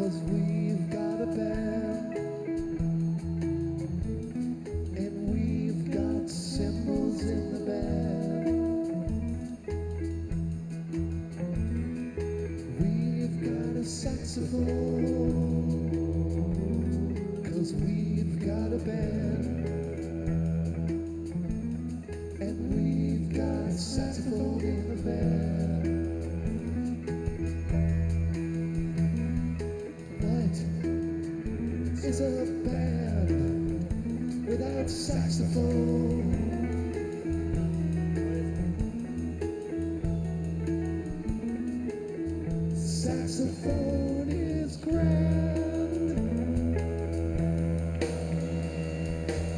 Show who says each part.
Speaker 1: 'cause we've got a band, and we've got cymbals in the band. We've got a saxophone, 'cause we've got a band, and we've got saxophone in the band. What is a band without saxophone? Saxophone.